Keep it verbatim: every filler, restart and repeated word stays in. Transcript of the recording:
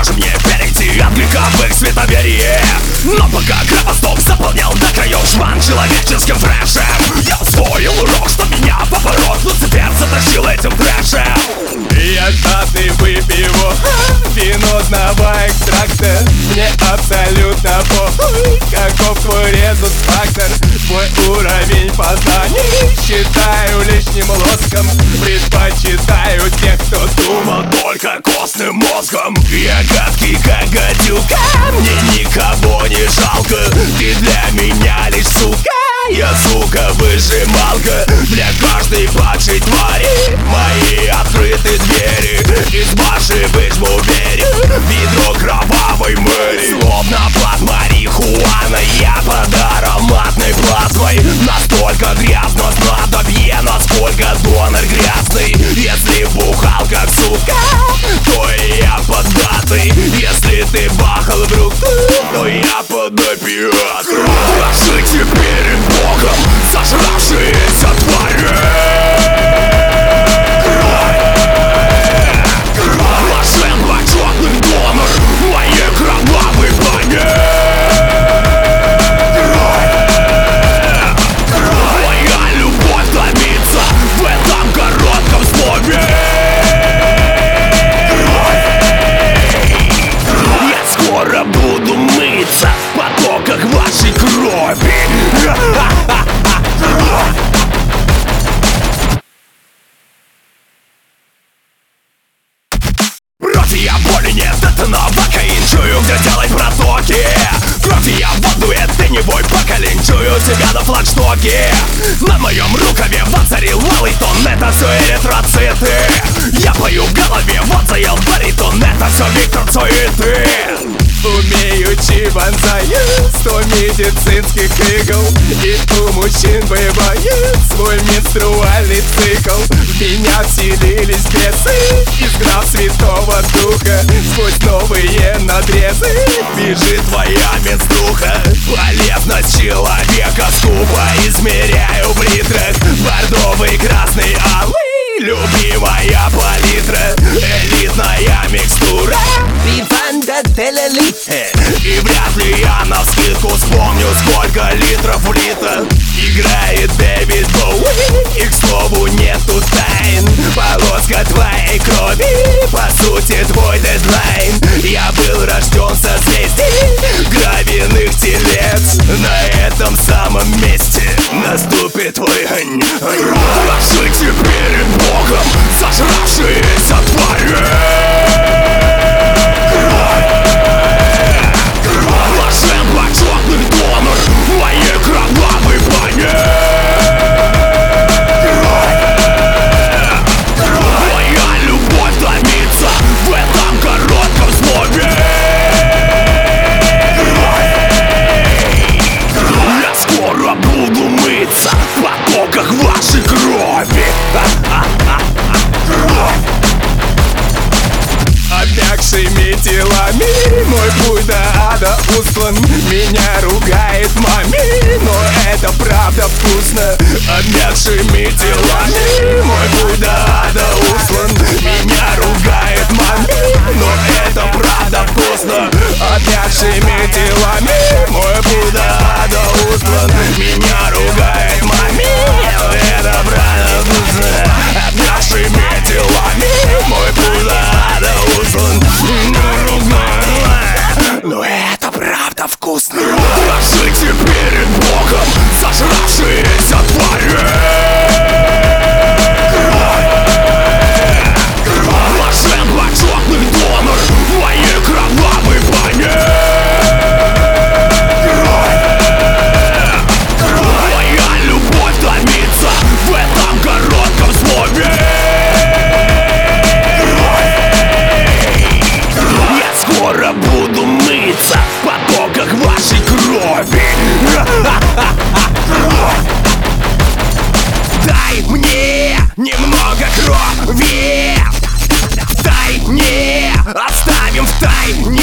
поможет мне перейти от греха в их световерие. Но пока кровосток заполнял до краев жван человеческим трэшем, я усвоил урок, что меня по порог Люцифер затащил этим трэшем. Я жадный выпиву винозного экстракта. Мне абсолютно похуй, каков твой резус-фактор. Твой уровень познаний считаю лишним лоском. Предпочитаю тех, кто думал только костным мозгом. Я гадкий, как гадюка, мне никого не жалко. Ты для меня лишь сука, я сука выжималка. Для каждой падшей твари мои открыты двери. Из баши выжму берег, ведро кровавой мэри. Словно под марихуаной, я под ароматной плазмой. Настолько грязно снадобье, насколько донор грязный. Если бухал как сука, то я поддатый. Если ты бахал в руку, то я под опиатой. Ложите перед Богом зажравшиеся твари. Блажен почетный донор моей кровавой бани. Моя любовь томится в этом коротком слове. Я скоро буду мыться в потоках вашей крови. Против я боли нет, это новокаин. Чую, где делать протоки. Против я водует теневой поколень. Чую тебя на флагштоке. На моем рукаве воцарил малый тон. Это все эритроциты. Я пою в голове, вот заел баритон. Это все Виктор Цоиты. Умеючи вонзает сто медицинских игл. И у мужчин бывает свой менструальный цикл. В меня вселились бесы, изгнав святого духа. Сквозь новые надрезы бежит твоя менструха. Полезность человека скупо измеряю в литрах. Бордовый, красный, алый, любимая палитра. Элитная микстура Виванда Телелите. И вряд ли я навскидку вспомню, сколько литров в литр играет Дэвид Боуи. И к слову нету тайн. Полоска твоей крови, по сути твой дедлайн. Я был рожден в созвездии гравийных телец. На этом самом месте наступит твой гонь. Ложите перед Богом зажравшиеся твари. Блажен почетный донор моей кровавой бани. Моя любовь томится в этом коротком слове. Я скоро буду мыться в потоках вашей крови. Обмякшими телами мой путь до ада устлан. Меня ругает мами, но это правда вкусно. Обмякшими телами мой путь до ада устлан. Меня ругает мами, но это правда вкусно. Обмякшими телами мой путь до ада устлан. Меня ругает мами, но это правда вкусно. Обмякшими телами мой путь до ада устлан. Но это правда вкусно. Ложите перед Богом зажравшиеся твари. Блажен почетный донор моей кровавой бани. Моя любовь томится в этом коротком слове. Скоро буду мыться в потоках вашей крови. Дай мне немного крови. Дай мне, оставим в тайне.